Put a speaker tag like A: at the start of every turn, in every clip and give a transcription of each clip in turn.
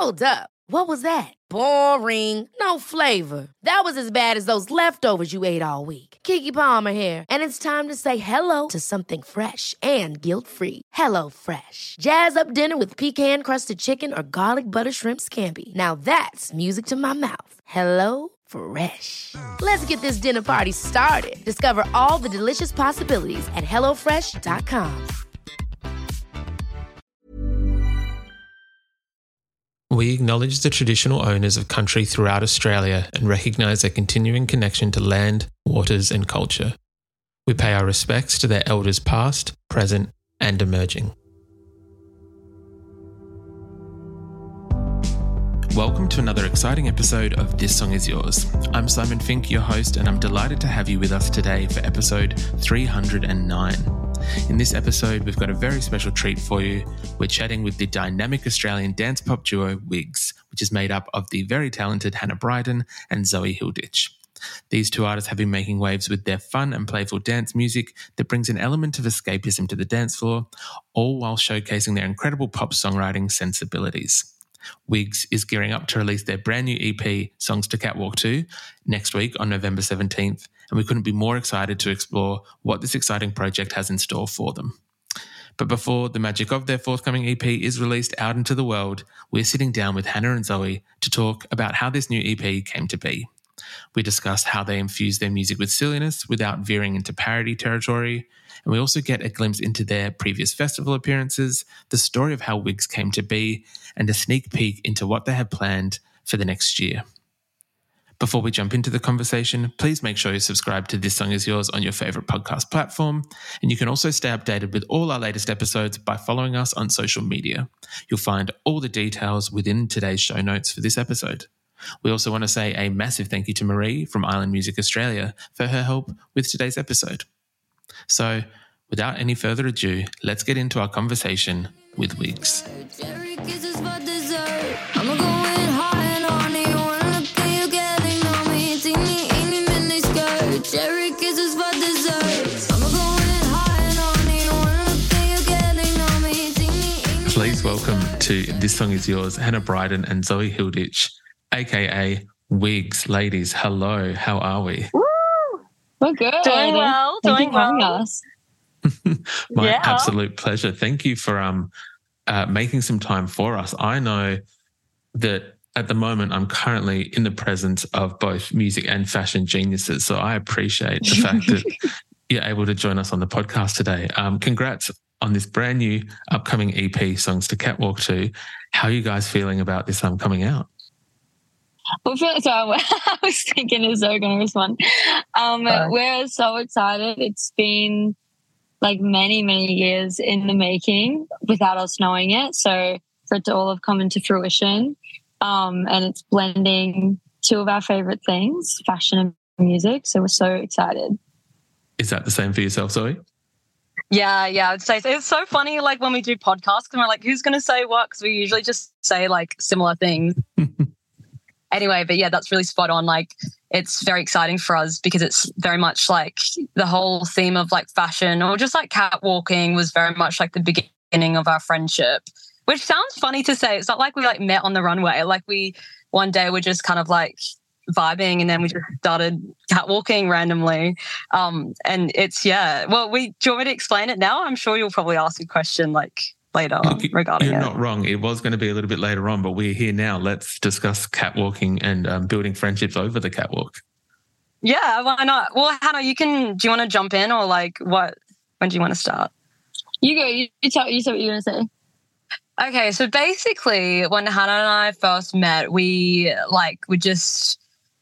A: Hold up. What was that? Boring. No flavor. That was as bad as those leftovers you ate all week. Keke Palmer here, and it's time to say hello to something fresh and guilt-free. Hello Fresh. Jazz up dinner with pecan-crusted chicken or garlic butter shrimp scampi. Now that's music to my mouth. Hello Fresh. Let's get this dinner party started. Discover all the delicious possibilities at hellofresh.com.
B: We acknowledge the traditional owners of country throughout Australia and recognise their continuing connection to land, waters and culture. We pay our respects to their elders past, present and emerging. Welcome to another exciting episode of This Song Is Yours. I'm Simon Fink, your host, and I'm delighted to have you with us today for episode 309. In this episode, we've got a very special treat for you. We're chatting with the dynamic Australian dance pop duo Wigs, which is made up of the very talented Hannah Bryden and Zoe Hilditch. These two artists have been making waves with their fun and playful dance music that brings an element of escapism to the dance floor, all while showcasing their incredible pop songwriting sensibilities. Wigs is gearing up to release their brand new EP, Songs to Catwalk To, next week on November 17th, and we couldn't be more excited to explore what this exciting project has in store for them. But before the magic of their forthcoming EP is released out into the world, we're sitting down with Hannah and Zoe to talk about how this new EP came to be. We discuss how they infuse their music with silliness without veering into parody territory, and we also get a glimpse into their previous festival appearances, the story of how Wigs came to be, and a sneak peek into what they have planned for the next year. Before we jump into the conversation, please make sure you subscribe to This Song Is Yours on your favourite podcast platform, and you can also stay updated with all our latest episodes by following us on social media. You'll find all the details within today's show notes for this episode. We also want to say a massive thank you to Marie from Island Music Australia for her help with today's episode. So, without any further ado, let's get into our conversation with Wigs. Please welcome to This Song Is Yours, Hannah Bryden and Zoe Hilditch, aka Wigs. Ladies, hello, how are we?
C: Woo! We're good.
D: Doing well.
C: Thank you for having us.
B: My absolute pleasure. Thank you for making some time for us. I know that at the moment I'm currently in the presence of both music and fashion geniuses, so I appreciate the fact that you're able to join us on the podcast today. Congrats on this brand new upcoming EP, Songs to Catwalk To. How are you guys feeling about this coming out?
C: I was thinking, is Zoe going to respond? We're so excited. It's been like many, many years in the making without us knowing it. So for it to all have come into fruition, and it's blending two of our favorite things, fashion and music. So we're so excited.
B: Is that the same for yourself, Zoe?
D: Yeah, I'd say so. It's so funny, like when we do podcasts and we're like, who's going to say what? Because we usually just say like similar things. Anyway, but yeah, that's really spot on. Like, it's very exciting for us because it's very much like the whole theme of like fashion or just like catwalking was very much like the beginning of our friendship, which sounds funny to say. It's not like we like met on the runway. Like we one day were just kind of like vibing and then we just started catwalking randomly. And it's, well, do you want me to explain it now? I'm sure you'll probably ask a question like later regarding
B: You're
D: it.
B: not wrong. It was going to be a little bit later on, but we're here now. Let's discuss catwalking and building friendships over the catwalk.
D: Yeah, why not? Well, Hannah, do you want to jump in or like what? When do you want to start?
C: You go. You say what you're going to say.
D: Okay, so basically when Hannah and I first met, we just,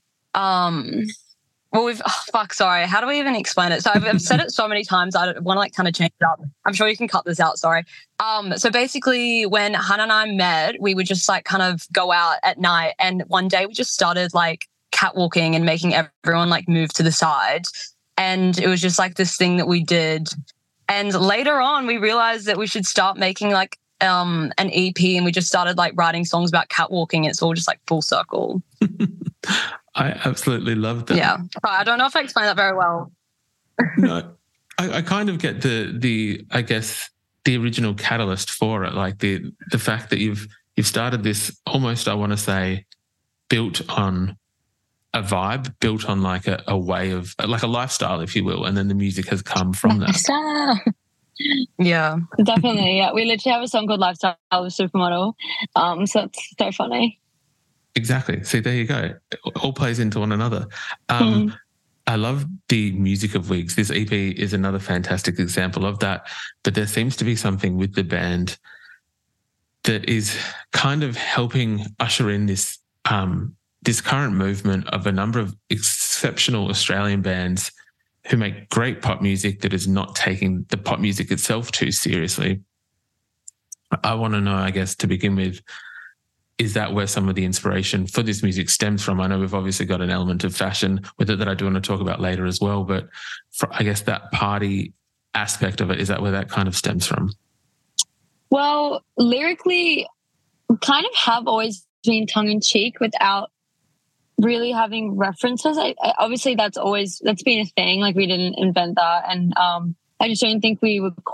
D: sorry. How do we even explain it? So I've said it so many times. I want to like kind of change it up. I'm sure you can cut this out. Sorry. So basically when Hannah and I met, we would just like kind of go out at night. And one day we just started like catwalking and making everyone like move to the side. And it was just like this thing that we did. And later on we realized that we should start making like an EP, and we just started like writing songs about catwalking. It's all just like full circle.
B: I absolutely love that.
D: Yeah. I don't know if I explained that very well.
B: No, I kind of get the I guess the original catalyst for it, like the fact that you've you've started this almost, I want to say, built on a vibe, built on like a way of, like a lifestyle, if you will, and then the music has come from that.
D: Yeah,
C: definitely. Yeah, we literally have a song called "Lifestyle" with Supermodel, so it's so funny.
B: Exactly. See, there you go. It all plays into one another. I love the music of Wigs. This EP is another fantastic example of that. But there seems to be something with the band that is kind of helping usher in this this current movement of a number of exceptional Australian bands who make great pop music that is not taking the pop music itself too seriously. I want to know, I guess, to begin with, is that where some of the inspiration for this music stems from? I know we've obviously got an element of fashion with it that I do want to talk about later as well, but I guess that party aspect of it, is that where that kind of stems from?
C: Well, lyrically, kind of have always been tongue-in-cheek without really having references. Obviously, that's been a thing. Like, we didn't invent that, and I just don't think we were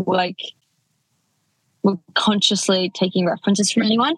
C: consciously taking references from anyone.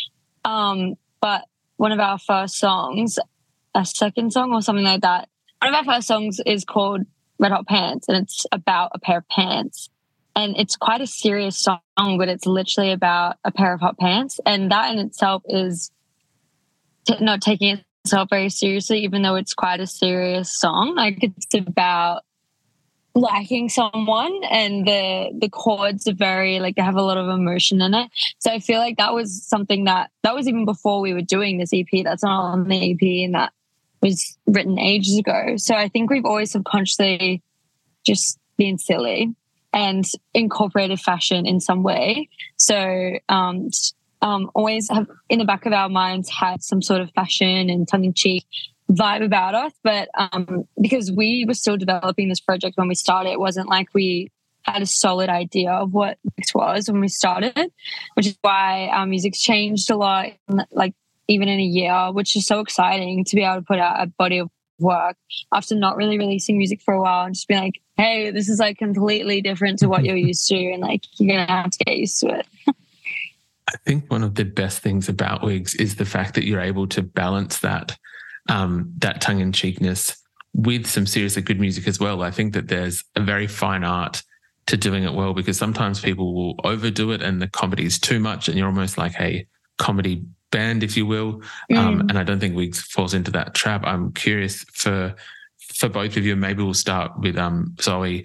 C: But one of our first songs, a second song or something like that, one of our first songs is called Red Hot Pants, and it's about a pair of pants. And it's quite a serious song, but it's literally about a pair of hot pants. And that in itself is not taking itself very seriously, even though it's quite a serious song. Like, it's about liking someone, and the chords are very, like, they have a lot of emotion in it. So I feel like that was something that was even before we were doing this EP. That's not on the EP, and that was written ages ago. So I think we've always subconsciously just been silly and incorporated fashion in some way. So always have in the back of our minds had some sort of fashion and tongue-in-cheek vibe about us. But because we were still developing this project when we started, it wasn't like we had a solid idea of what this was when we started, which is why our music's changed a lot, like even in a year, which is so exciting to be able to put out a body of work after not really releasing music for a while and just being like, hey, this is like completely different to what you're used to, and like you're gonna have to get used to it.
B: I think one of the best things about Wigs is the fact that you're able to balance that that tongue-in-cheekness with some seriously good music as well. I think that there's a very fine art to doing it well, because sometimes people will overdo it and the comedy is too much and you're almost like a comedy band, if you will. And I don't think Wigs falls into that trap. I'm curious for both of you, maybe we'll start with Zoe.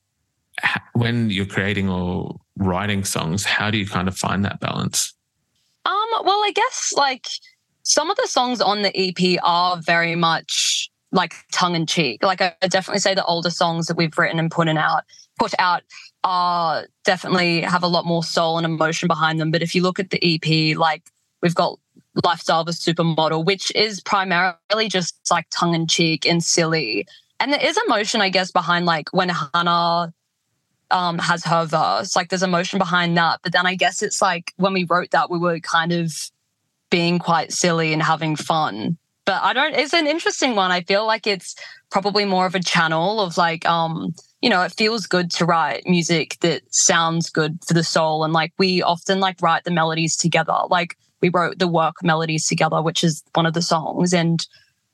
B: When you're creating or writing songs, how do you kind of find that balance?
D: Well, I guess like some of the songs on the EP are very much like tongue-in-cheek. Like, I definitely say the older songs that we've written and put out are definitely have a lot more soul and emotion behind them. But if you look at the EP, like we've got Lifestyle of a Supermodel, which is primarily just like tongue-in-cheek and silly. And there is emotion, I guess, behind like when Hannah has her verse, like there's emotion behind that. But then I guess it's like when we wrote that, we were kind of being quite silly and having fun. But it's an interesting one. I feel like it's probably more of a channel of like, it feels good to write music that sounds good for the soul. And like we often like write the melodies together. Like we wrote the Work melodies together, which is one of the songs. And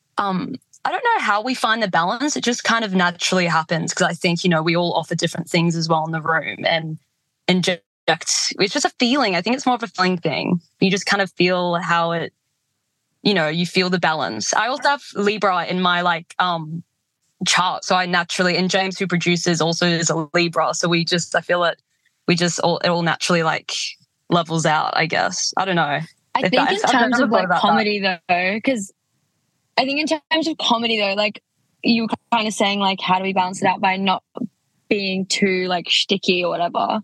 D: I don't know how we find the balance. It just kind of naturally happens because I think, we all offer different things as well in the room and inject. It's just a feeling. I think it's more of a feeling thing. You just kind of feel how it, you feel the balance. I also have Libra in my like chart. So I naturally, and James, who produces, also is a Libra. So I feel it, it all naturally like levels out, I guess. I don't know.
C: I think in terms of like comedy though, because I think in terms of comedy though, like you were kind of saying like, how do we balance it out by not being too like shticky or whatever?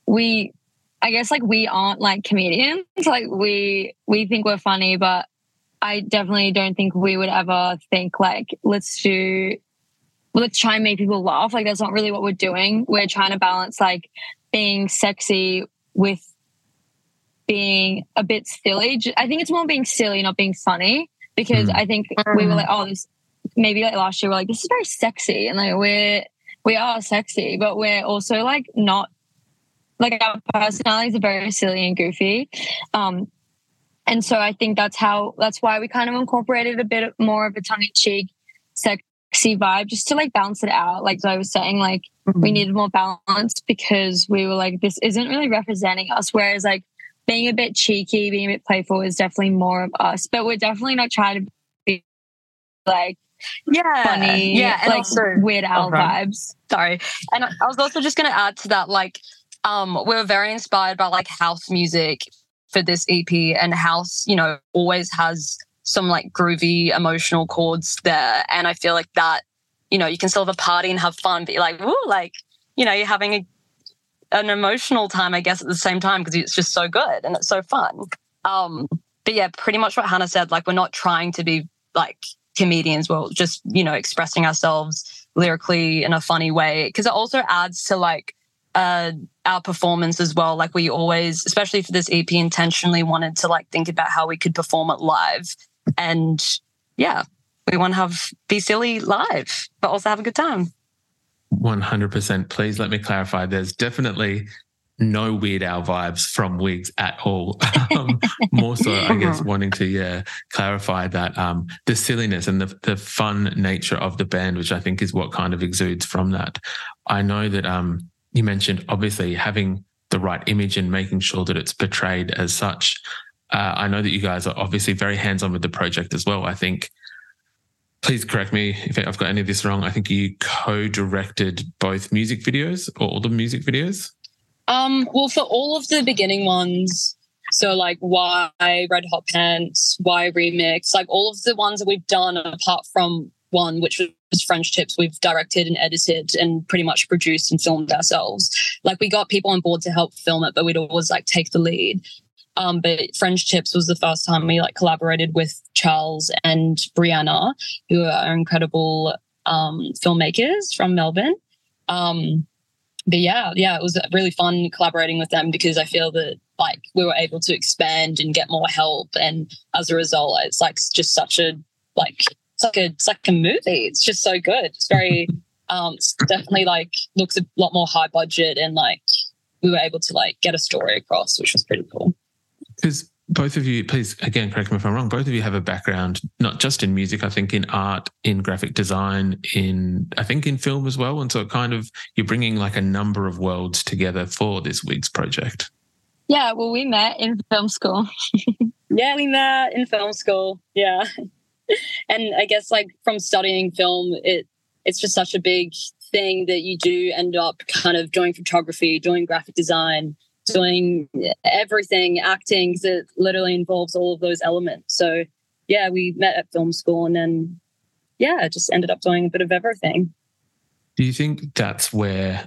C: I guess like we aren't like comedians. Like we think we're funny, but I definitely don't think we would ever think like, let's try and make people laugh. Like that's not really what we're doing. We're trying to balance like being sexy with being a bit silly. I think it's more being silly, not being funny, because I think we were like, maybe like last year we're like, this is very sexy, and like we are sexy, but we're also like not, like our personalities are very silly and goofy. And so I think that's why we kind of incorporated a bit more of a tongue-in-cheek, sexy vibe, just to like balance it out. Like I was saying, like we needed more balance because we were like, this isn't really representing us. Whereas like being a bit cheeky, being a bit playful is definitely more of us. But we're definitely not trying to be like funny, and like also, Weird Al vibes.
D: Sorry. And I was also just going to add to that, like we were very inspired by like house music for this EP, and house, you know, always has some like groovy emotional chords there. And I feel like that, you know, you can still have a party and have fun, but you're like, ooh, like, you know, you're having an emotional time, I guess, at the same time, because it's just so good and it's so fun. But yeah, pretty much what Hannah said, like we're not trying to be like comedians, we're just, you know, expressing ourselves lyrically in a funny way, because it also adds to like our performance as well. Like we always, especially for this EP, intentionally wanted to like think about how we could perform it live. And yeah, we want to be silly live, but also have a good time.
B: 100%. Please let me clarify. There's definitely no Weird Al vibes from Wigs at all. More so, I guess, wanting to clarify that the silliness and the fun nature of the band, which I think is what kind of exudes from that. I know that you mentioned obviously having the right image and making sure that it's portrayed as such. I know that you guys are obviously very hands-on with the project as well. I think, please correct me if I've got any of this wrong, I think you co-directed both music videos or all the music videos?
D: Well, for all of the beginning ones, so like Why, Red Hot Pants, Why Remix, like all of the ones that we've done apart from one, which was French Tips, we've directed and edited and pretty much produced and filmed ourselves. Like we got people on board to help film it, but we'd always like take the lead. But French Tips was the first time we like collaborated with Charles and Brianna, who are incredible filmmakers from Melbourne. But yeah, it was really fun collaborating with them because I feel that like we were able to expand and get more help, and as a result, it's like just such a like it's like a movie. It's just so good. It's very it's definitely like looks a lot more high budget, and like we were able to like get a story across, which was pretty cool.
B: Because both of you, please, again, correct me if I'm wrong, both of you have a background, not just in music, I think in art, in graphic design, in film as well. And so kind of you're bringing like a number of worlds together for this Wigs project.
C: Yeah, well, we met in film school.
D: Yeah, we met in film school. Yeah. And I guess like from studying film, it's just such a big thing that you do end up kind of doing photography, doing graphic design, doing everything, acting, because it literally involves all of those elements. So yeah, we met at film school and then just ended up doing a bit of everything.
B: Do you think that's where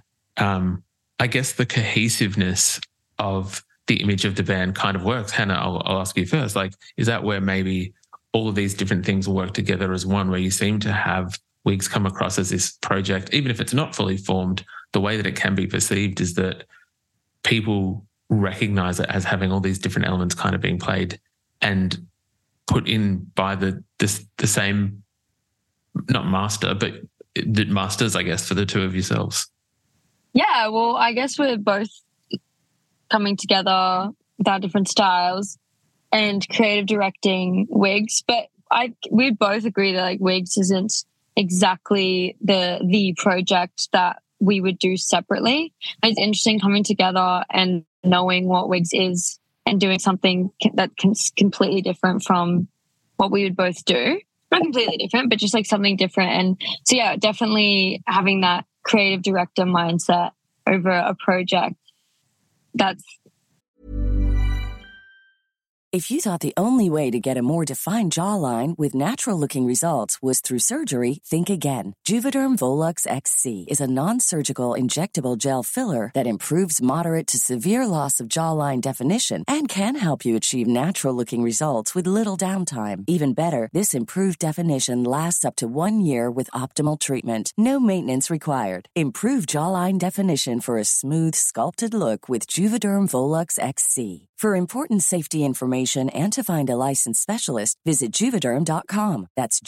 B: I guess the cohesiveness of the image of the band kind of works? Hannah, I'll ask you first. Like, is that where maybe all of these different things work together as one, where you seem to have Wigs come across as this project, even if it's not fully formed, the way that it can be perceived is that people recognize it as having all these different elements kind of being played and put in by the same, not master, but the masters, I guess, for the two of yourselves?
C: Yeah, well, I guess we're both coming together with our different styles and creative directing Wigs, but we both agree that like Wigs isn't exactly the project that we would do separately. It's interesting coming together and knowing what Wigs is and doing something that's completely different from what we would both do. Not completely different, but just like something different. And so yeah, definitely having that creative director mindset over a project.
E: If you thought the only way to get a more defined jawline with natural-looking results was through surgery, think again. Juvederm Volux XC is a non-surgical injectable gel filler that improves moderate to severe loss of jawline definition and can help you achieve natural-looking results with little downtime. Even better, this improved definition lasts up to 1 year with optimal treatment. No maintenance required. Improve jawline definition for a smooth, sculpted look with Juvederm Volux XC. For important safety information and to find a licensed specialist, visit Juvederm.com. That's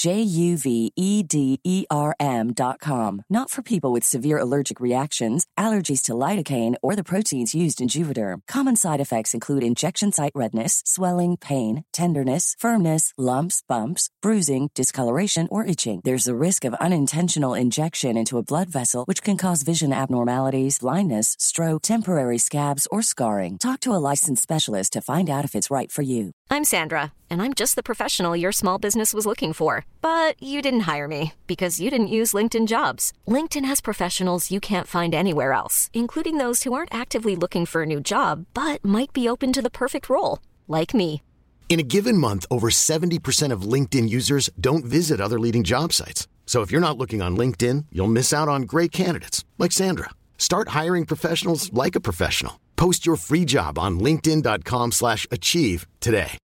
E: JUVEDERM.com. Not for people with severe allergic reactions, allergies to lidocaine, or the proteins used in Juvederm. Common side effects include injection site redness, swelling, pain, tenderness, firmness, lumps, bumps, bruising, discoloration, or itching. There's a risk of unintentional injection into a blood vessel, which can cause vision abnormalities, blindness, stroke, temporary scabs, or scarring. Talk to a licensed specialist to find out if it's right for you.
F: I'm Sandra, and I'm just the professional your small business was looking for. But you didn't hire me because you didn't use LinkedIn Jobs. LinkedIn has professionals you can't find anywhere else, including those who aren't actively looking for a new job, but might be open to the perfect role, like me.
G: In a given month, over 70% of LinkedIn users don't visit other leading job sites. So if you're not looking on LinkedIn, you'll miss out on great candidates like Sandra. Start hiring professionals like a professional. Post your free job on linkedin.com/achieve today.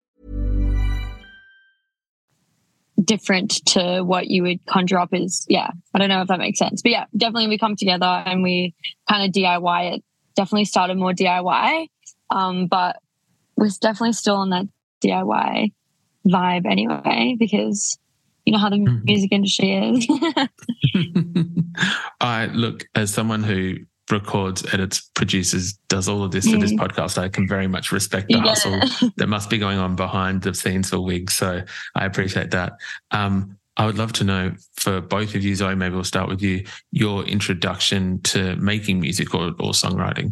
C: Different to what you would conjure up is, I don't know if that makes sense. But yeah, definitely we come together and we kind of DIY it. Definitely started more DIY, but we're definitely still on that DIY vibe anyway, because you know how the music industry is.
B: I look, as someone who records, edits, produces, does all of this for this podcast, I can very much respect the hustle that must be going on behind the scenes for Wigs. So I appreciate that. I would love to know, for both of you, Zoe, maybe we'll start with you, your introduction to making music or songwriting.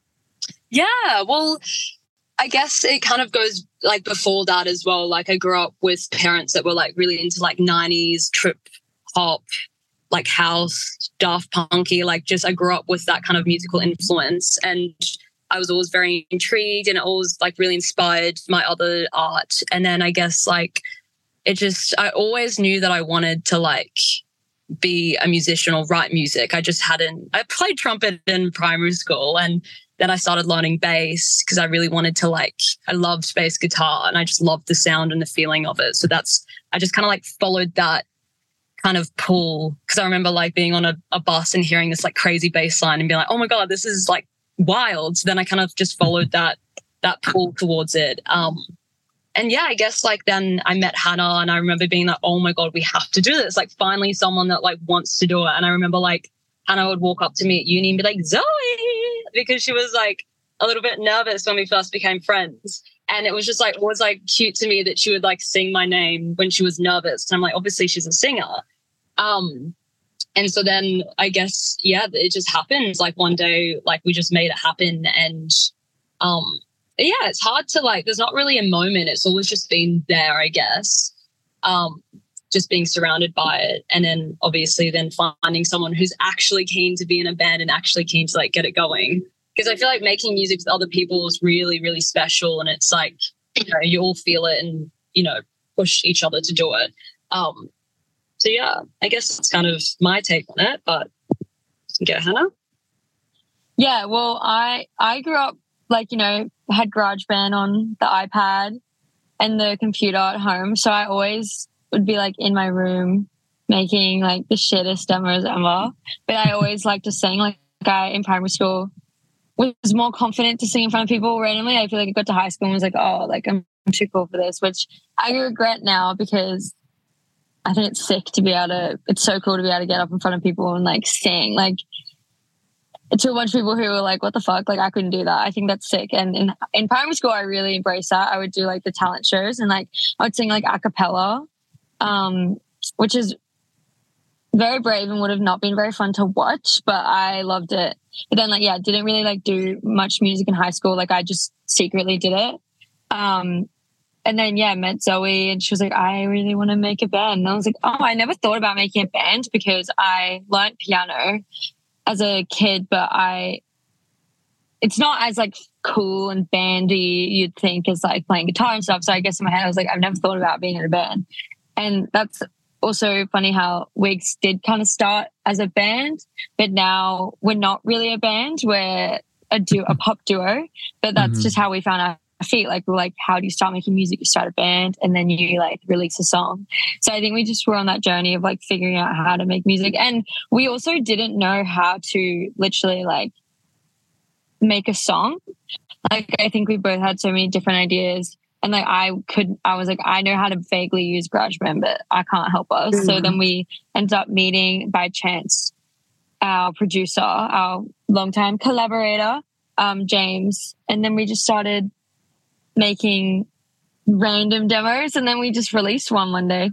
D: Yeah, well, I guess it kind of goes like before that as well. Like I grew up with parents that were like really into like 90s trip hop, like house, Daft Punky, like just I grew up with that kind of musical influence, and I was always very intrigued and it always like really inspired my other art. And then I guess like I always knew that I wanted to like be a musician or write music. I played trumpet in primary school, and then I started learning bass because I really wanted to I loved bass guitar and I just loved the sound and the feeling of it. So I just kind of like followed that kind of pull, because I remember like being on a bus and hearing this like crazy bass line and being like, oh my God, this is like wild. So then I kind of just followed that pull towards it. And yeah, I guess like then I met Hannah and I remember being like, oh my God, we have to do this. Like finally someone that like wants to do it. And I remember like Hannah would walk up to me at uni and be like, Zoe, because she was like a little bit nervous when we first became friends. And it was just like, always like cute to me that she would like sing my name when she was nervous. And I'm like, obviously she's a singer. And so then I guess, it just happens. Like one day, like we just made it happen. And it's hard to like, there's not really a moment. It's always just been there, I guess. Just being surrounded by it. And then obviously then finding someone who's actually keen to be in a band and actually keen to like get it going. Because I feel like making music with other people is really, really special. And it's like, you all feel it and, push each other to do it. So yeah, I guess it's kind of my take on it, but you can go, Hannah.
C: Yeah, well, I grew up like, had GarageBand on the iPad and the computer at home. So I always would be like in my room making like the shittest demos ever. But I always liked to sing. Like in primary school was more confident to sing in front of people randomly. I feel like I got to high school and was like, oh, like I'm too cool for this, which I regret now because I think it's sick to be able to, it's so cool to be able to get up in front of people and like sing. Like to a bunch of people who were like, what the fuck? Like I couldn't do that. I think that's sick. And in primary school, I really embraced that. I would do like the talent shows and like I would sing like a cappella, which is very brave and would have not been very fun to watch, but I loved it. But then didn't really like do much music in high school. Like I just secretly did it. And then, met Zoe and she was like, I really want to make a band. And I was like, oh, I never thought about making a band because I learned piano as a kid, but it's not as like cool and bandy you'd think as like playing guitar and stuff. So I guess in my head, I was like, I've never thought about being in a band. And that's also funny how Wigs did kind of start as a band, but now we're not really a band. We're a pop duo, but that's just how we found our feet. Like we're like, how do you start making music? You start a band and then you like release a song. So I think we just were on that journey of like figuring out how to make music. And we also didn't know how to literally like make a song. Like, I think we both had so many different ideas. And like, I was like, I know how to vaguely use GarageBand, but I can't help us. So then we ended up meeting by chance our producer, our longtime collaborator, James. And then we just started making random demos, and then we just released one day.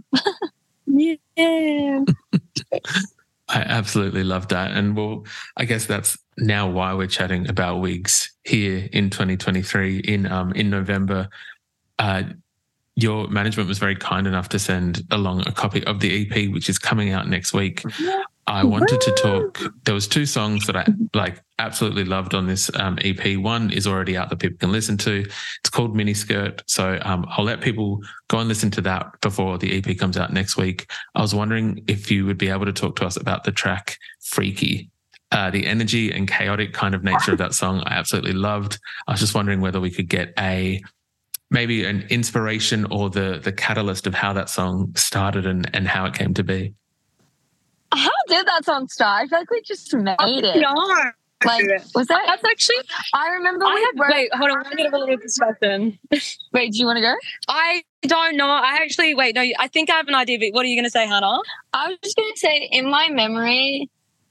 C: Yeah.
B: I absolutely love that. And well, I guess that's now why we're chatting about Wigs here in 2023 in November. Your management was very kind enough to send along a copy of the EP, which is coming out next week. I wanted to talk. There was 2 songs that I absolutely loved on this EP. One is already out that people can listen to. It's called Miniskirt. So I'll let people go and listen to that before the EP comes out next week. I was wondering if you would be able to talk to us about the track Freaky. The energy and chaotic kind of nature of that song I absolutely loved. I was just wondering whether we could get maybe an inspiration or the catalyst of how that song started and how it came to be.
C: How did that song start? I feel like we just made it.
D: No.
C: Like, was that?
D: That's actually.
C: I remember.
D: Wait, hold on. I'm gonna have a little discussion.
C: Wait, do you want to go?
D: I don't know. I think I have an idea. But what are you gonna say, Hannah?
C: I was just gonna say, in my memory,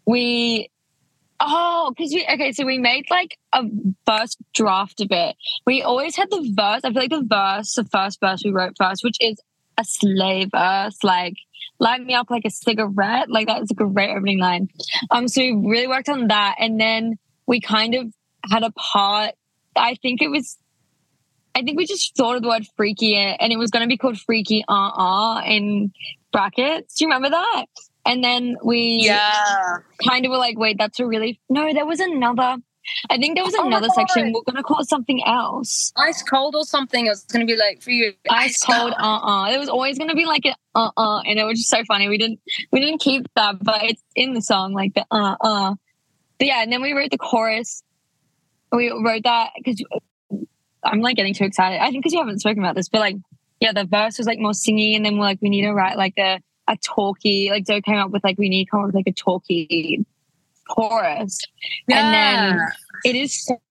C: so we made like a first draft of it. We always had the verse. I feel like the first verse we wrote first, which is a slay verse, like light me up like a cigarette. Like, that was a great opening line. So we really worked on that. And then we kind of had a part, I think we just thought of the word freaky, and it was going to be called Freaky in brackets. Do you remember that? And then we kind of were like, wait, there was another. I think there was another section. We're going to call it something else.
D: Ice cold or something. It was going to be like, for you,
C: ice cold. There was always going to be like an and it was just so funny. We didn't keep that, but it's in the song, like the But yeah, and then we wrote the chorus. We wrote that because I'm like getting too excited. I think because you haven't spoken about this, but like, yeah, the verse was like more singy, and then we're like, we need to write like a talky. Like, Zoe came up with like, we need to come up with like a talky chorus. And then it is so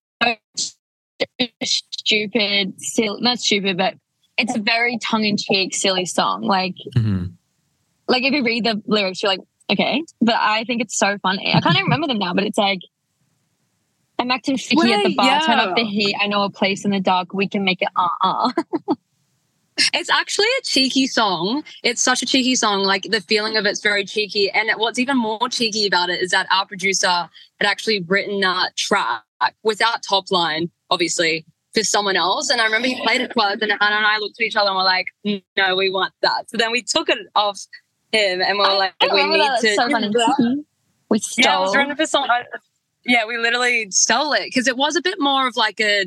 C: stupid, silly, not stupid, but it's a very tongue-in-cheek, silly song. Like, like if you read the lyrics, you're like, okay. But I think it's so funny. I can't even remember them now, but it's like, I'm acting freaky at the bar, turn up the heat, I know a place in the dark, we can make it
D: It's actually a cheeky song. It's such a cheeky song. Like, the feeling of it's very cheeky. And what's even more cheeky about it is that our producer had actually written that track without top line, obviously, for someone else. And I remember he played it to us, and Hannah and I looked at each other and were like, no, we want that. So then we took it off him, and we were like, we need to. So funny.
C: We stole.
D: Yeah, it was written for someone. Yeah, we literally stole it because it was a bit more of like a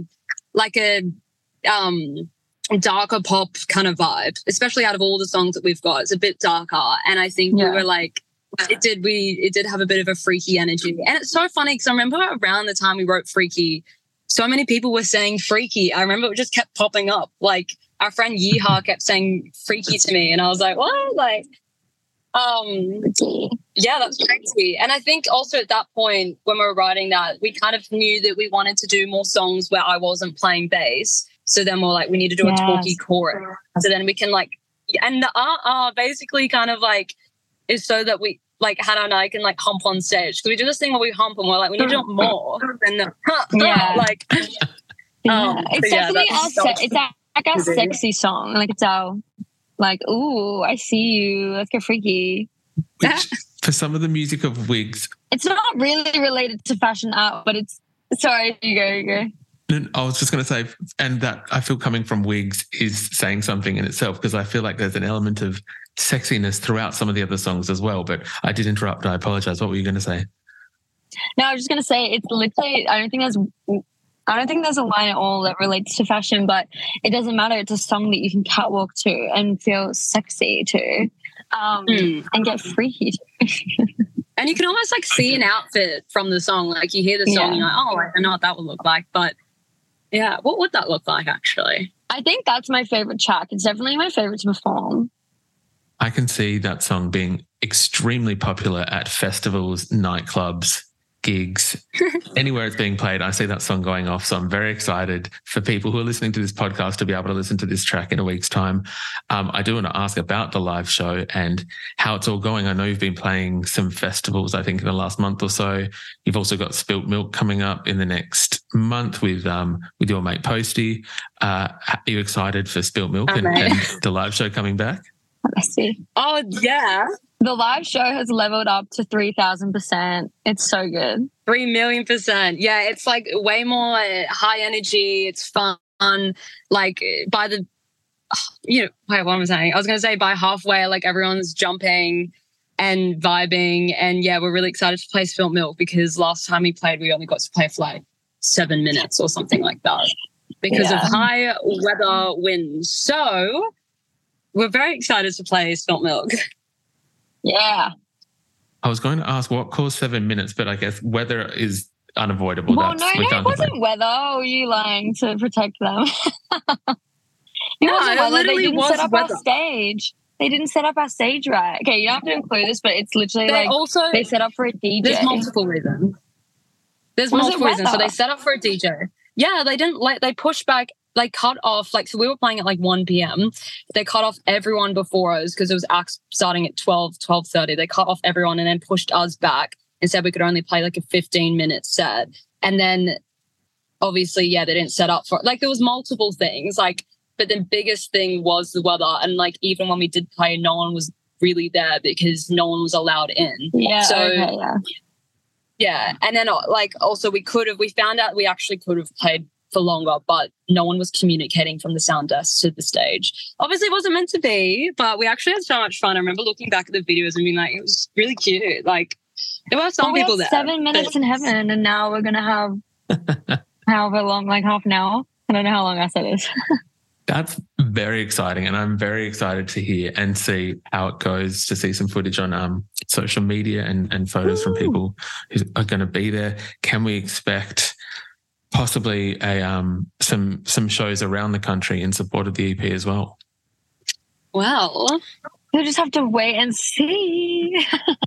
D: darker pop kind of vibe, especially out of all the songs that we've got. It's a bit darker, and I think we were like, it did have a bit of a freaky energy. And it's so funny because I remember around the time we wrote Freaky, so many people were saying freaky. I remember it just kept popping up. Like, our friend Yeehaw kept saying freaky to me, and I was like, what? Like, yeah, that's crazy. And I think also at that point when we were writing that, we kind of knew that we wanted to do more songs where I wasn't playing bass. So then we're like, we need to do a talky chorus. So then we can like, and the basically kind of like is so that we, like, Hannah and I can like hump on stage. Because we do this thing where we hump and we're like, we need to do it more than the like.
C: It's definitely it's like our sexy song. Like, it's our like, ooh, I see you. Let's get freaky.
B: Which, for some of the music of Wigs,
C: it's not really related to fashion art, but it's. Sorry, you go.
B: I was just going to say, and that I feel coming from Wigs is saying something in itself, because I feel like there's an element of sexiness throughout some of the other songs as well. But I did interrupt. I apologize. What were you going to say?
C: No, I was just going to say it's literally. I don't think there's a line at all that relates to fashion, but it doesn't matter. It's a song that you can catwalk to and feel sexy to, and get freaky to.
D: And you can almost like see an outfit from the song. Like, you hear the song, you're like, oh, I know what that would look like. But yeah, what would that look like actually?
C: I think that's my favorite track. It's definitely my favorite to perform.
B: I can see that song being extremely popular at festivals, nightclubs, gigs, anywhere it's being played, I see that song going off. So I'm very excited for people who are listening to this podcast to be able to listen to this track in a week's time. I do want to ask about the live show and how it's all going. I know you've been playing some festivals, I think, in the last month or so. You've also got Spilt Milk coming up in the next month with your mate Posty. Are you excited for Spilt Milk and the live show coming back?
C: I see.
D: Oh, yeah.
C: The live show has leveled up to 3,000%. It's so good.
D: 3,000,000%. Yeah, it's like way more high energy. It's fun. Like by the, wait, what am I saying? I was going to say by halfway, like everyone's jumping and vibing. And yeah, we're really excited to play Spilt Milk because last time we played, we only got to play for like 7 minutes or something like that because of high weather winds. So we're very excited to play Spilt Milk.
C: Yeah.
B: I was going to ask what caused 7 minutes, but I guess weather is unavoidable.
C: Well, it wasn't weather. Or were you lying to protect them? It wasn't weather. They didn't set up our stage. They didn't set up our stage right. Okay, you don't have to include this, but it's literally they set up for a DJ.
D: There's multiple reasons. So they set up for a DJ. Yeah, they didn't they pushed back. They cut off, so we were playing at 1 p.m. They cut off everyone before us because it was acts starting at 12:30. They cut off everyone and then pushed us back and said we could only play a 15-minute set. And then obviously, they didn't set up for there was multiple things, but the biggest thing was the weather. And even when we did play, no one was really there because no one was allowed in.
C: Yeah.
D: So,
C: okay, yeah.
D: Yeah. And then also we found out we actually could have played for longer, but no one was communicating from the sound desk to the stage. Obviously, it wasn't meant to be, but we actually had so much fun. I remember looking back at the videos and being it was really cute. There were some people there.
C: 7 minutes in heaven, and now we're going to have however long, half an hour. I don't know how long I said is.
B: That's very exciting, and I'm very excited to hear and see how it goes, to see some footage on social media and photos from people who are going to be there. Can we expect possibly some shows around the country in support of the EP as well?
D: Well,
C: we'll just have to wait and see.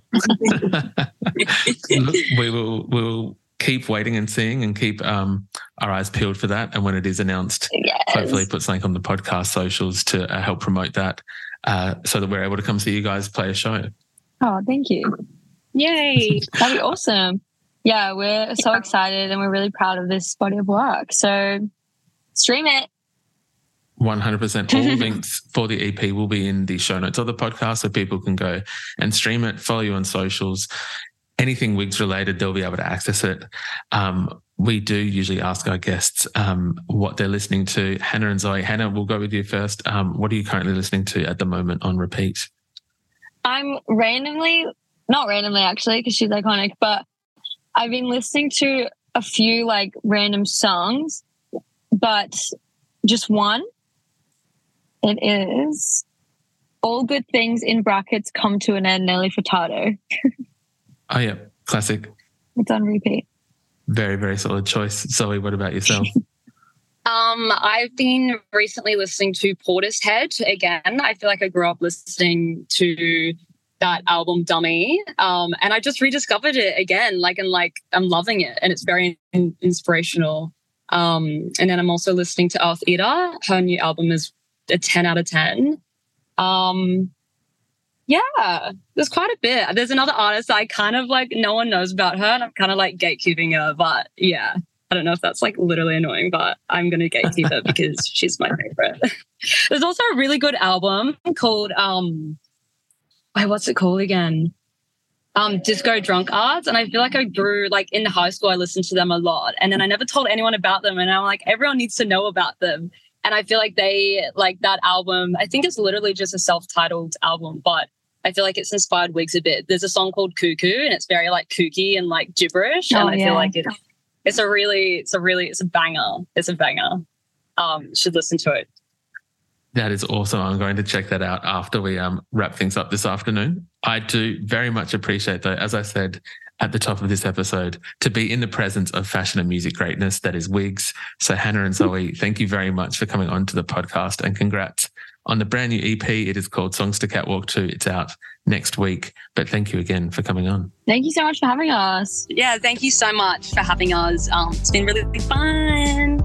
B: Look, we'll keep waiting and seeing and keep our eyes peeled for that. And when it is announced, hopefully put something on the podcast socials to help promote that so that we're able to come see you guys play a show.
C: Oh, thank you. Yay. That'd be awesome. Yeah, we're so excited and we're really proud of this body of work. So stream it.
B: 100%. All links for the EP will be in the show notes of the podcast so people can go and stream it, follow you on socials. Anything Wigs related, they'll be able to access it. We do usually ask our guests what they're listening to. Hannah and Zoe. Hannah, we'll go with you first. What are you currently listening to at the moment on repeat?
C: I'm not randomly actually, because she's iconic, but I've been listening to a few random songs, but just one. It is All Good Things in brackets Come to an End, Nelly Furtado.
B: Oh, yeah. Classic.
C: It's on repeat.
B: Very, very solid choice. Zoe, what about yourself?
D: I've been recently listening to Portishead again. I feel like I grew up listening to that album Dummy, and I just rediscovered it again, I'm loving it, and it's very inspirational. And then I'm also listening to Earth Eater. Her new album is a 10 out of 10. Yeah, there's quite a bit. There's another artist I kind of no one knows about her, and I'm kind of gatekeeping her, but yeah, I don't know if that's literally annoying, but I'm going to gatekeep her because she's my favorite. There's also a really good album called, what's it called again? Disco Drunk Arts. And I feel like I grew, in high school, I listened to them a lot. And then I never told anyone about them. And I'm everyone needs to know about them. And I feel like they, that album, I think it's literally just a self-titled album, but I feel like it's inspired Wigs a bit. There's a song called Cuckoo, and it's very kooky and gibberish. And I feel like it's a banger. It's a banger. Should listen to it.
B: That is awesome. I'm going to check that out after we wrap things up this afternoon. I do very much appreciate, though, as I said at the top of this episode, to be in the presence of fashion and music greatness that is Wigs. So Hannah and Zoe, thank you very much for coming on to the podcast, and congrats on the brand new EP. It is called Songs to Catwalk 2. It's out next week. But thank you again for coming on.
C: Thank you so much for having us.
D: Yeah, thank you so much for having us. It's been really fun.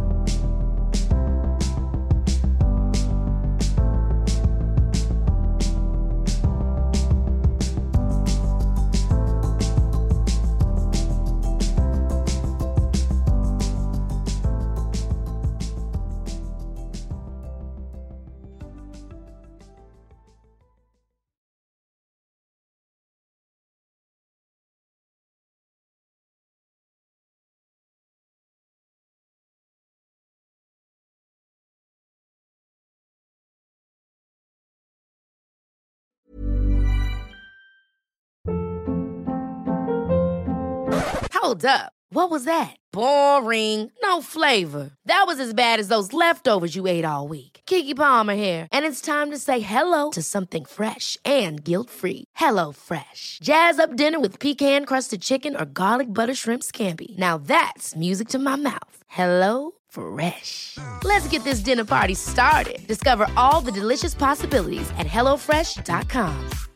A: Hold up. What was that? Boring. No flavor. That was as bad as those leftovers you ate all week. Keke Palmer here, and it's time to say hello to something fresh and guilt-free. HelloFresh. Jazz up dinner with pecan-crusted chicken or garlic butter shrimp scampi. Now that's music to my mouth. HelloFresh. Let's get this dinner party started. Discover all the delicious possibilities at HelloFresh.com.